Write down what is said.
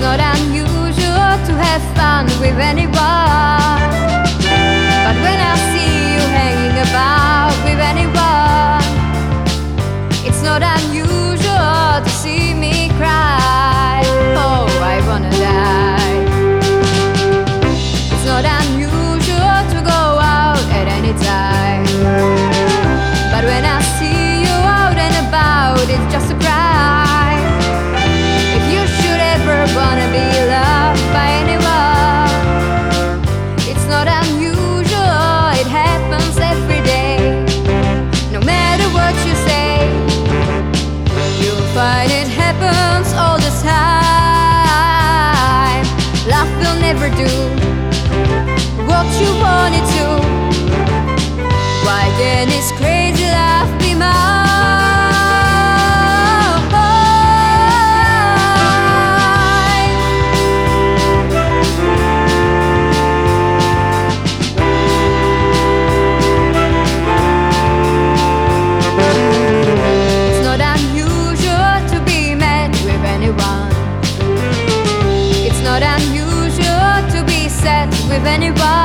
not unusual to have fun with anyone, but when I see you hanging about with anyone, it's not unusual to see me cry. Oh, I wanna die. It's not unusual to go out at any time, but when I see you out and about, it's just a cry. If you should ever wanna be loved by anyone, it's not unusual, it happens every day. No matter what you say, you'll find it happens all the time. Love will never do what you want it to. Why can't this crazy love be mine? It's not unusual to be mad with anyone. It's not unusual to be sad with anyone.